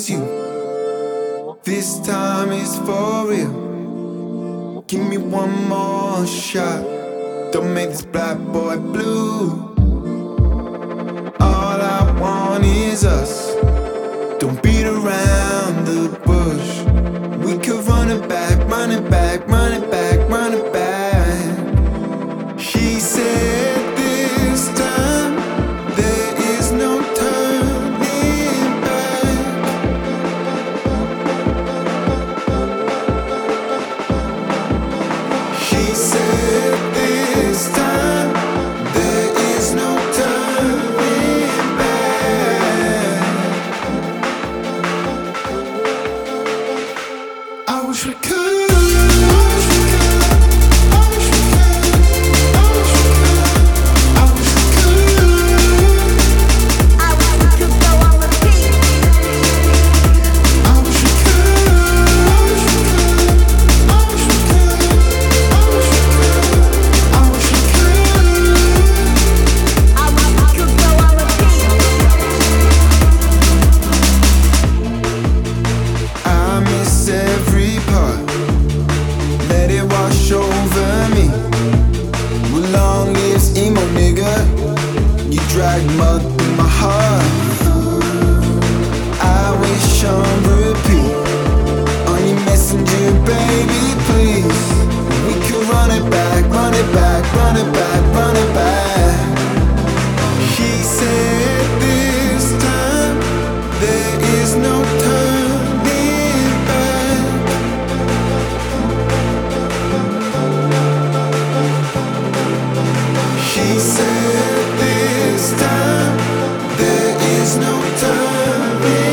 is you. This time is for real. Give me one more shot. Don't make this black boy blue. All I want is us. Don't beat around the bush. We could run it back, run it back, run it back, run it back. She said this time there is no turning back. She said this time there is no turning back. I wish we could. Every part, let it wash over me. Well, long lives emo nigga. You drag mud through my heart. I wish on repeat on your messenger, baby, please. We could run it back, run it back, run it back, run it back. She said this time there is no turning. She said this time there is no turning.